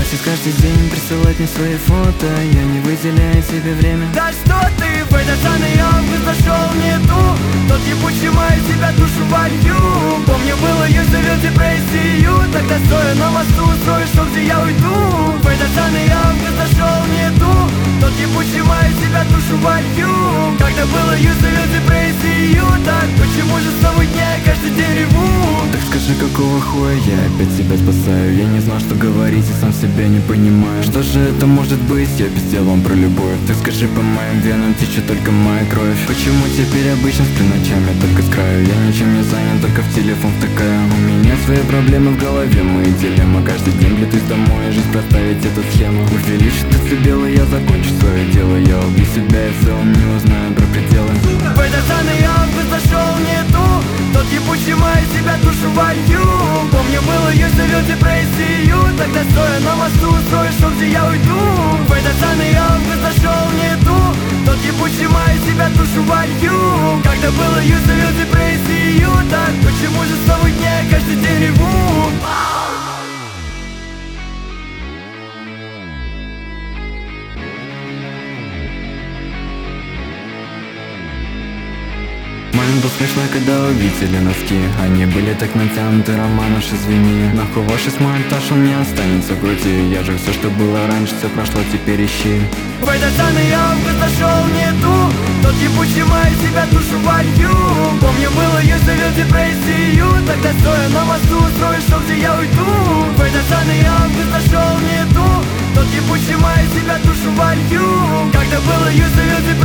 Просит каждый день присылать мне свои фото, я не выделяю себе время. Да что ты, в этот самый август нашел не ту. Тот ебучий май, тебя душу волью. Помню, было ее зовет депрессию. Тогда стоя на мосту, устроишь шоу, где я уйду. В этот самый август нашел не ту. Тот ебучий май, тебя душу волью. Когда было ее зовет депрессию. Так почему же снова дня я каждый день реву? Так скажи, какого хуя я опять себя спасаю? Я не знал, что говорить, и сам себя не понимаю. Что же это может быть? Я пиздел вам про любовь. Так скажи, по моим венам течет только моя кровь. Почему теперь обычно сплю ночами только с краю? Я ничем не занят, только в телефон втыкаю. У меня свои проблемы в голове, мои дилеммы. Каждый день летусь домой, жизнь проставить эту схему. Увеличит децибелы, я закончу свое дело. Я убью себя и в целом не узнаю про пределы. В этот самый август нашел не ту. Тот ебучий май, тебя душу волью. Помню, было ее зовет депрессию. Тогда стоя на мосту, устроишь шоу, где я уйду. В этот самый август нашел не ту. Тот ебучий май, тебя душу волью. Когда было ее зовет депрессию. Так почему же снова дня я каждый день реву? Момент был смешной, когда увидели носки. Они были так натянуты, Роман, уж извини. Нахуй ваш мой этаж, он не останется в груди. Я же все, что было раньше, все прошло, теперь ищи. В этот самый август нашел не ту. Тот ебучий май, тебя душу волью. Помню, было ее зовет депрессию. Тогда стоя на мосту, устроишь шоу, где я уйду. В этот самый август нашел не ту. Тот ебучий май, тебя душу волью. Когда было ее зовет депрессию.